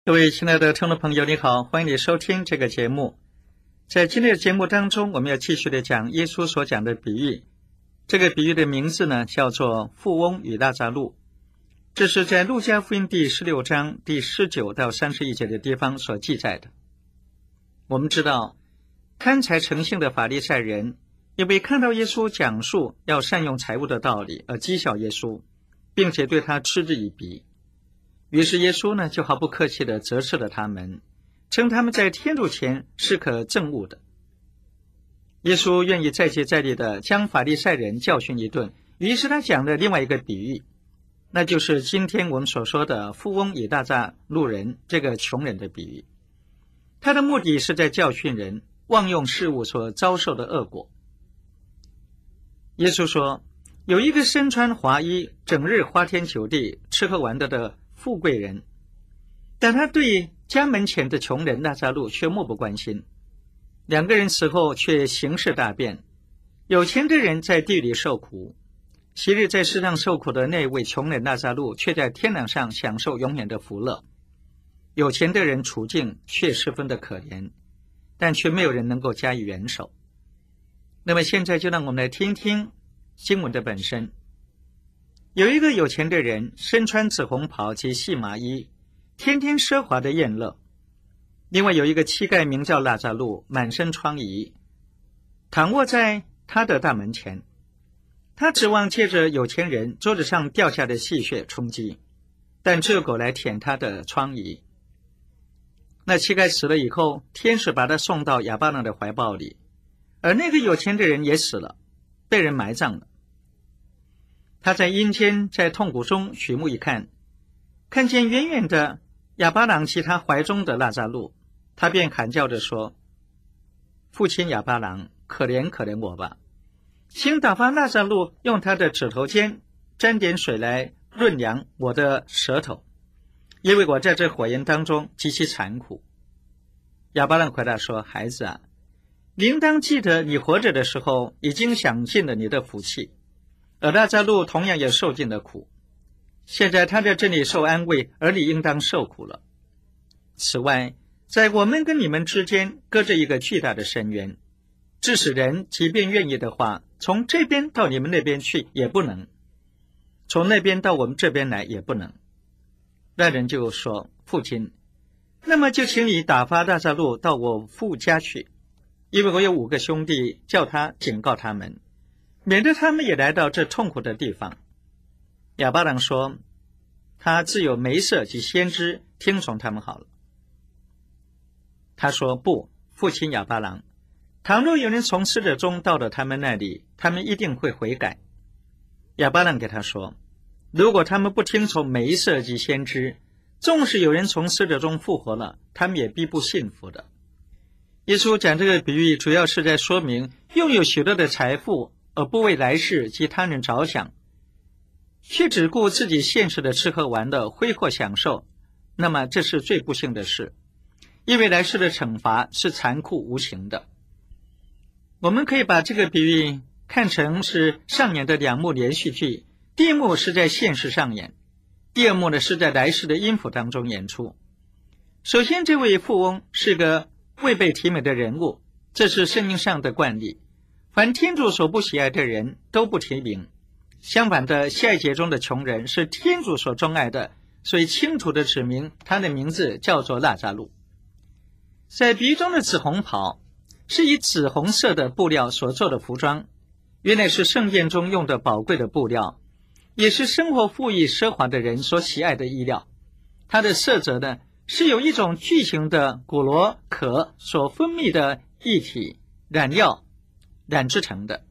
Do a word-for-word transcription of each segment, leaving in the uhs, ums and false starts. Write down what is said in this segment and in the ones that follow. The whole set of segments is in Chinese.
各位亲爱的听众朋友，你好，欢迎你收听这个节目。在今天的节目当中，我们要继续的讲耶稣所讲的比喻。这个比喻的名字呢，叫做富翁与拉匝路。这是在路加福音第十六章第十九到三十一节的地方所记载的。我们知道，贪财成性的法利赛人因为看到耶稣讲述要善用财物的道理而讥笑耶稣，并且对他嗤之以鼻。于是耶稣呢，就毫不客气地责斥了他们，称他们在天主前是可憎恶的。耶稣愿意再接再厉地将法利赛人教训一顿，于是他讲了另外一个比喻，那就是今天我们所说的富翁与拉匝路人这个穷人的比喻。他的目的是在教训人妄用事物所遭受的恶果。耶稣说，有一个身穿华衣，整日花天酒地，吃喝玩乐的富贵人，但他对家门前的穷人拉匝路却漠不关心。两个人死后却形势大变，有钱的人在地里受苦，昔日在世上受苦的那位穷人拉匝路却在天堂上享受永远的福乐。有钱的人处境却十分的可怜，但却没有人能够加以援手。那么现在就让我们来听听经文的本身。有一个有钱的人，身穿紫红袍及细麻衣，天天奢华的宴乐。另外有一个乞丐名叫拉匝路，满身疮痍，躺卧在他的大门前。他指望借着有钱人桌子上掉下的细屑充饥，但只有狗来舔他的疮痍。那乞丐死了以后，天使把他送到亚巴郎的怀抱里，而那个有钱的人也死了，被人埋葬了。他在阴间，在痛苦中举目一看，看见远远的亚巴郎及他怀中的拉匝路，他便喊叫着说，父亲亚巴郎，可怜可怜我吧，请打发拉匝路用他的指头尖沾点水来润凉我的舌头，因为我在这火焰当中极其残苦。亚巴郎回答说，孩子啊，你应当记得你活着的时候已经享尽了你的福气，而拉匝路同样也受尽了苦，现在他在这里受安慰，而你应当受苦了。此外，在我们跟你们之间隔着一个巨大的深渊，致使人即便愿意的话，从这边到你们那边去也不能，从那边到我们这边来也不能。那人就说，父亲，那么就请你打发拉匝路到我父家去，因为我有五个兄弟，叫他警告他们，免得他们也来到这痛苦的地方。亚巴郎说，他自有梅瑟及先知，听从他们好了。他说，不，父亲亚巴郎，倘若有人从死者中到了他们那里，他们一定会悔改。亚巴郎给他说，如果他们不听从梅瑟及先知，纵使有人从死者中复活了，他们也必不信服的。耶稣讲这个比喻，主要是在说明拥有许多的财富而不为来世及他人着想，却只顾自己现实的吃喝玩乐挥霍享受，那么这是最不幸的事，因为来世的惩罚是残酷无情的。我们可以把这个比喻看成是上演的两幕连续剧，第一幕是在现实上演，第二幕呢是在来世的阴府当中演出。首先，这位富翁是个未被提名的人物，这是圣经上的惯例，凡天主所不喜爱的人都不提名。相反的，下一节中的穷人是天主所钟爱的，所以清楚地指明他的名字叫做拉匝路。在比喻中的紫红袍是以紫红色的布料所做的服装，原来是圣殿中用的宝贵的布料，也是生活富裕奢华的人所喜爱的衣料。它的色泽呢，是有一种巨型的古罗壳所分泌的液体染料染制成的，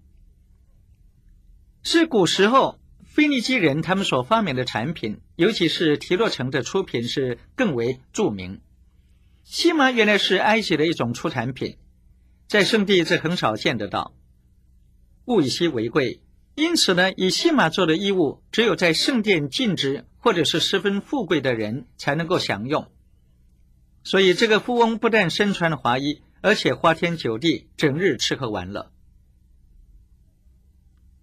是古时候腓尼基人他们所发明的产品，尤其是提洛城的出品是更为著名。细麻原来是埃及的一种出产品，在圣地这很少见得到，物以稀为贵，因此呢，以细麻做的衣物只有在圣殿禁止或者是十分富贵的人才能够享用。所以这个富翁不但身穿华衣，而且花天酒地，整日吃喝玩乐。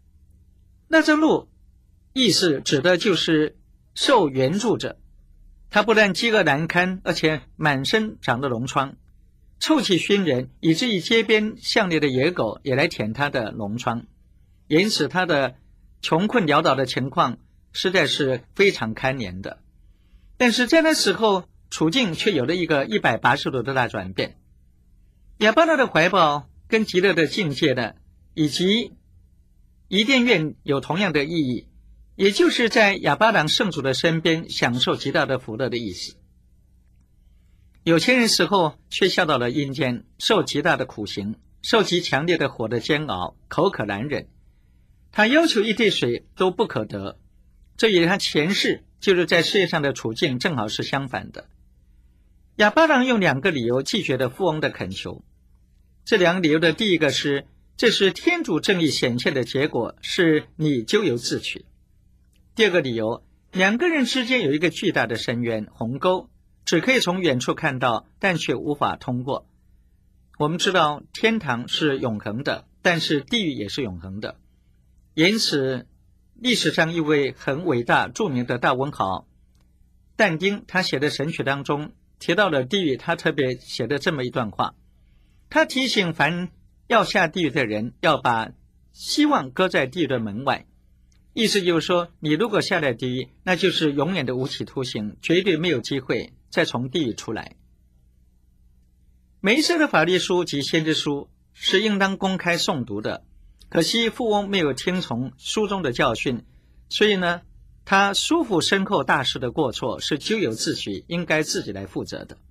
拉匝路意思指的就是受援助者， 他不但饥饿难堪，而且满身长了脓疮，臭气熏人，以至于街边巷内的野狗也来舔他的脓疮，因此他的穷困潦倒的情况实在是非常堪怜的。但是在那时候，处境却有了一个一百八十度的大转变。亚巴郎的怀抱跟极乐的境界的，以及伊甸园有同样的意义，也就是在亚巴郎圣主的身边享受极大的福乐的意思。有钱人死后却下到了阴间，受极大的苦刑，受极强烈的火的煎熬，口渴难忍，他要求一滴水都不可得。这与他前世就是在世界上的处境正好是相反的。亚巴郎用两个理由拒绝了富翁的恳求。这两个理由的第一个是，这是天主正义显现的结果，是你咎由自取。第二个理由，两个人之间有一个巨大的深渊鸿沟，只可以从远处看到，但却无法通过。我们知道天堂是永恒的，但是地狱也是永恒的。因此历史上一位很伟大著名的大文豪但丁，他写的神曲当中提到了地狱，他特别写的这么一段话，他提醒凡要下地狱的人，要把希望搁在地狱的门外。意思就是说，你如果下了地狱，那就是永远的无期徒刑，绝对没有机会再从地狱出来。每一册的法律书及先知书是应当公开诵读的，可惜富翁没有听从书中的教训，所以呢，他疏忽身后大事的过错是咎由自取，应该自己来负责的。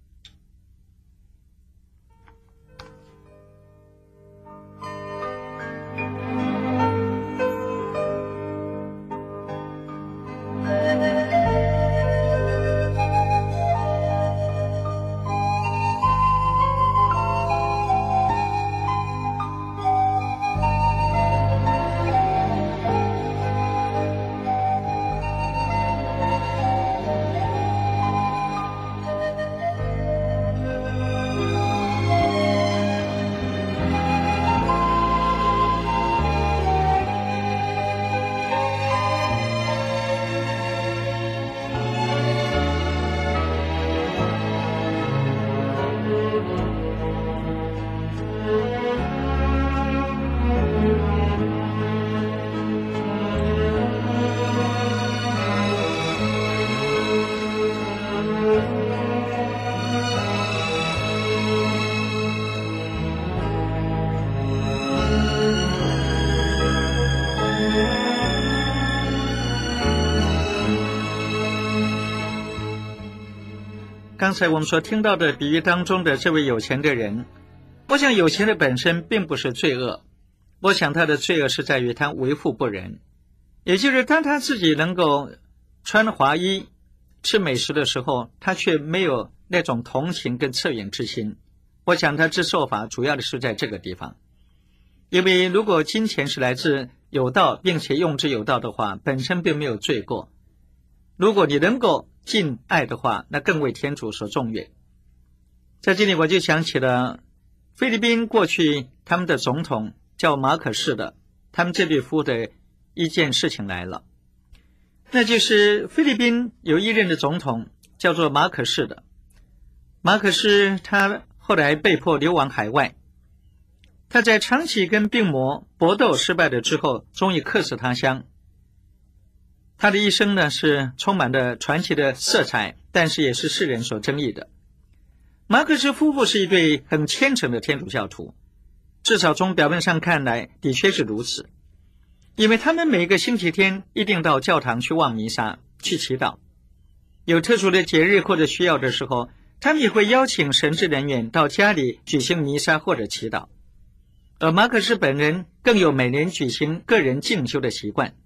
刚才我们所听到的比喻当中的这位有钱的人，我想有钱的本身并不是罪恶，我想他的罪恶是在于他为富不仁，也就是当他自己能够穿华衣吃美食的时候，他却没有那种同情跟恻隐之心。我想他之受罚主要的是在这个地方，因为如果金钱是来自有道并且用之有道的话，本身并没有罪过。如果你能够尽爱的话，那更为天主所重悦。在这里我就想起了菲律宾过去他们的总统叫马可仕的，他们这对夫的一件事情来了，那就是菲律宾有一任的总统叫做马可仕的。马可仕他后来被迫流亡海外，他在长期跟病魔搏斗失败了之后，终于客死他乡。他的一生呢是充满了传奇的色彩，但是也是世人所争议的。马可仕夫妇是一对很虔诚的天主教徒，至少从表面上看来的确是如此，因为他们每个星期天一定到教堂去望弥撒去祈祷，有特殊的节日或者需要的时候，他们也会邀请神职人员到家里举行弥撒或者祈祷。而马可仕本人更有每年举行个人静修的习惯。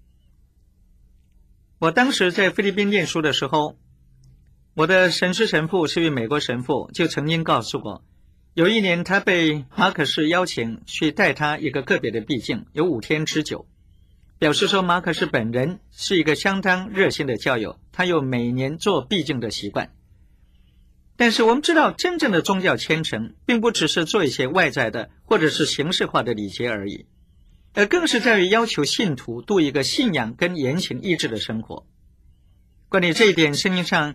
我当时在菲律宾念书的时候，我的神师神父是一位美国神父，就曾经告诉我，有一年他被马可仕邀请去带他一个个别的避静，有五天之久，表示说马可仕本人是一个相当热心的教友，他有每年做避静的习惯。但是我们知道，真正的宗教虔诚并不只是做一些外在的或者是形式化的礼节而已，而更是在于要求信徒度一个信仰跟言行一致的生活。关于这一点，圣经上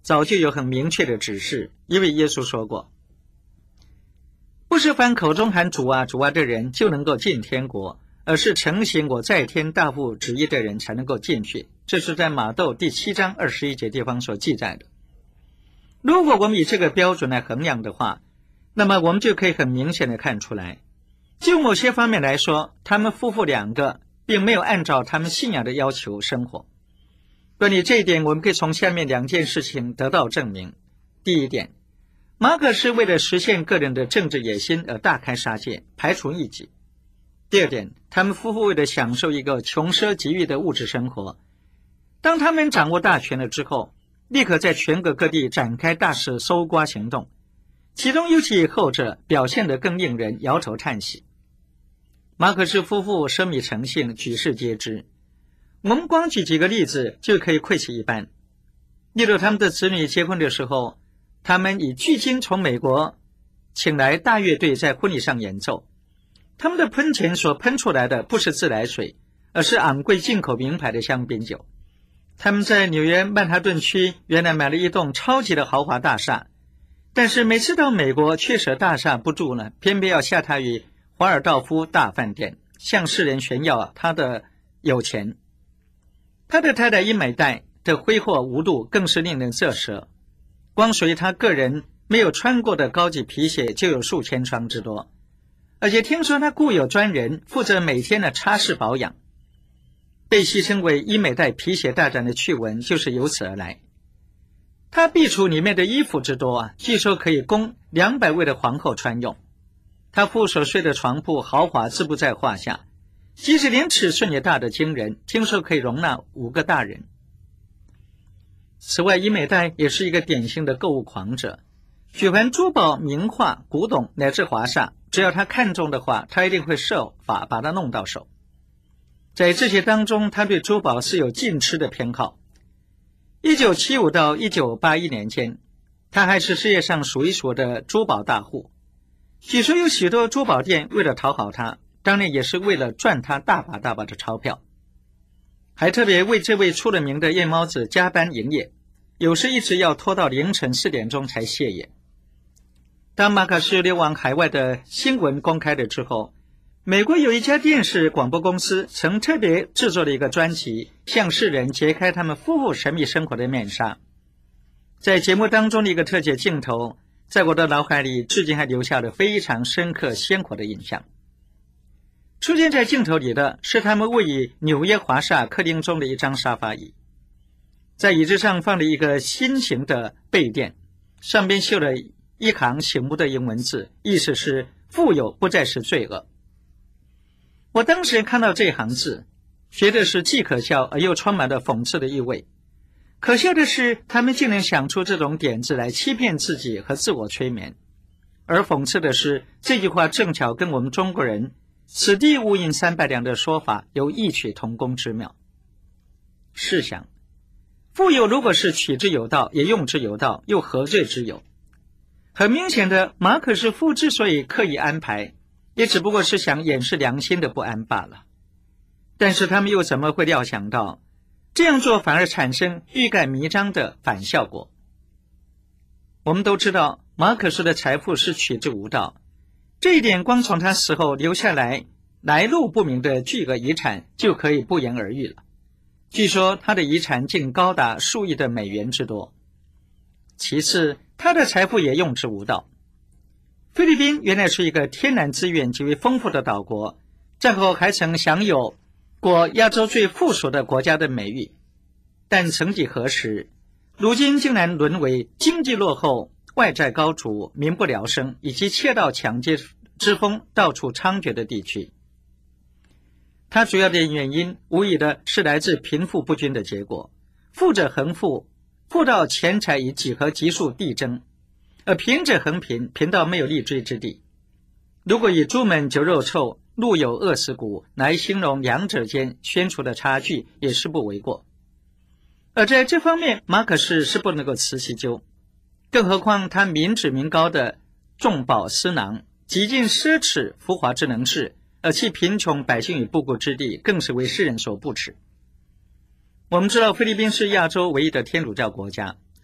早就有很明确的指示，因为耶稣说过，不是凡口中喊主啊主啊的人就能够进天国，而是承行我在天大父旨意的人才能够进去。这是在马窦第七章二十一节地方所记载的。如果我们以这个标准来衡量的话，那么我们就可以很明显的看出来，就某些方面来说，他们夫妇两个并没有按照他们信仰的要求生活。关于这一点，我们可以从下面两件事情得到证明。第一点，马可是为了实现个人的政治野心而大开杀戒，排除异己。第二点，他们夫妇为了享受一个穷奢极欲的物质生活，当他们掌握大权了之后，立刻在全国各地展开大肆搜刮行动，其中尤其后者表现得更令人摇头叹息。马可是夫妇生米成性，举世皆知，我们光举几个例子就可以窥其一斑。例如他们的子女结婚的时候，他们以巨金从美国请来大乐队在婚礼上演奏，他们的喷泉所喷出来的不是自来水，而是昂贵进口名牌的香槟酒。他们在纽约曼哈顿区原来买了一栋超级的豪华大厦，但是每次到美国却舍大厦不住呢，偏偏要下榻于华尔道夫大饭店，向世人炫耀他的有钱。他的太太伊美黛的挥霍无度更是令人啧舌，光属于他个人没有穿过的高级皮鞋就有数千双之多，而且听说他雇有专人负责每天的擦拭保养。被戏称为伊美黛皮鞋大战的趣闻就是由此而来。他壁橱里面的衣服之多啊，据说可以供两百位的皇后穿用。他父所睡的床铺豪华自不在话下，即使连尺寸也大得惊人，听说可以容纳五个大人。此外，伊美黛也是一个典型的购物狂者，举凡珠宝、名画、古董乃至华厦，只要他看中的话，他一定会设法把它弄到手。在这些当中，他对珠宝是有禁吃的偏好。一九七五到一九八一年间，他还是世界上数一数的珠宝大户。据说有许多珠宝店为了讨好他，当然也是为了赚他大把大把的钞票，还特别为这位出了名的夜猫子加班营业，有时一直要拖到凌晨四点钟才歇业。当马可是流亡海外的新闻公开了之后，美国有一家电视广播公司曾特别制作了一个专辑，向世人揭开他们夫妇神秘生活的面纱。在节目当中的一个特写镜头，在我的脑海里至今还留下了非常深刻鲜活的印象。出现在镜头里的是他们位于纽约华厦客厅中的一张沙发椅，在椅子上放了一个新型的背垫，上边绣了一行醒目的英文字，意思是富有不再是罪恶。我当时看到这行字，觉得是既可笑而又充满了讽刺的意味。可笑的是，他们竟能想出这种点子来欺骗自己和自我催眠。而讽刺的是，这句话正巧跟我们中国人此地无银三百两的说法有异曲同工之妙。试想，富有如果是取之有道，也用之有道，又何罪之有？很明显的，马可是夫之所以刻意安排，也只不过是想掩饰良心的不安罢了。但是他们又怎么会料想到，这样做反而产生欲盖弥彰的反效果？我们都知道，马可斯的财富是取之无道，这一点光从他死后留下来来路不明的巨额遗产就可以不言而喻了。据说他的遗产竟高达数亿的美元之多。其次，他的财富也用之无道。菲律宾原来是一个天然资源极为丰富的岛国，战后还曾享有过亚洲最富庶的国家的美誉，但曾几何时，如今竟然沦为经济落后、外债高筑、民不聊生以及窃盗抢劫之风到处猖獗的地区。它主要的原因无疑的是来自贫富不均的结果，富者恒富，富到钱财以几何级数递增，而贫者恒贫，贫到没有立锥之地。如果以朱门酒肉臭，路有饿死骨来形容两者间悬殊的差距，也是不为过。而在这方面，马可是是不能够辞其咎，更何况他民脂民膏的重宝私囊，极尽奢侈浮华之能事，而弃贫穷百姓于不顾之地，更是为世人所不齿。我们知道菲律宾是亚洲唯一的天主教国家，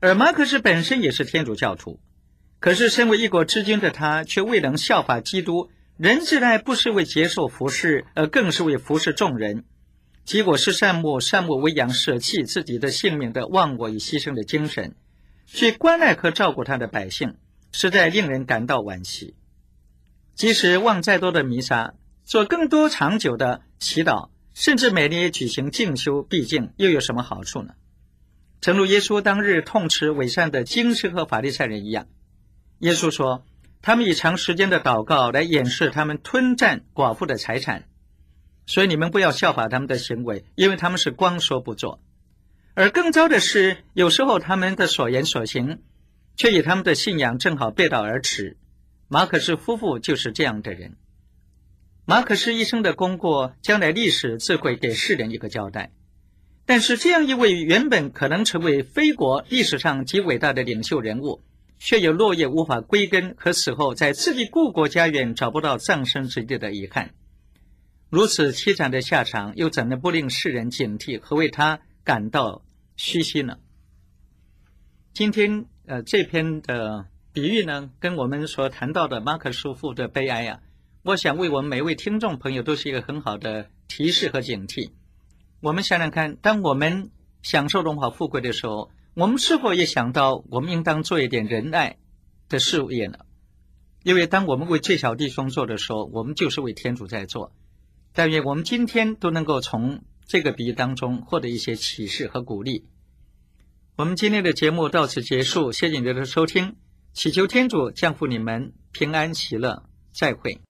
而马可斯本身也是天主教徒，可是身为一国之君的他却未能效法基督，人之爱不是为接受服侍，而更是为服侍众人。结果是善莫善莫为养，舍弃自己的性命的忘我与牺牲的精神，去关爱和照顾他的百姓，实在令人感到惋惜。即使望再多的弥撒，做更多长久的祈祷，甚至每年举行静修毕竟又有什么好处呢？正如耶稣当日痛斥伪善的经师和法利赛人一样，耶稣说，他们以长时间的祷告来掩饰他们吞占寡妇的财产，所以你们不要效法他们的行为，因为他们是光说不做。而更糟的是，有时候他们的所言所行却与他们的信仰正好背道而驰。马可斯夫妇就是这样的人。马可斯一生的功过，将来历史自会给世人一个交代。但是这样一位原本可能成为非国历史上极伟大的领袖人物，却有落叶无法归根和死后在自己故国家园找不到葬身之地的遗憾。如此凄惨的下场，又怎能不令世人警惕和为他感到唏嘘呢？今天呃，这篇的比喻呢，跟我们所谈到的马可叔父的悲哀啊，我想为我们每位听众朋友都是一个很好的提示和警惕。我们想想看，当我们享受荣华富贵的时候，我们是否也想到我们应当做一点仁爱的事业呢？因为当我们为最小弟兄做的时候，我们就是为天主在做。但愿我们今天都能够从这个比喻当中获得一些启示和鼓励。我们今天的节目到此结束，谢谢你的收听，祈求天主降福你们平安喜乐，再会。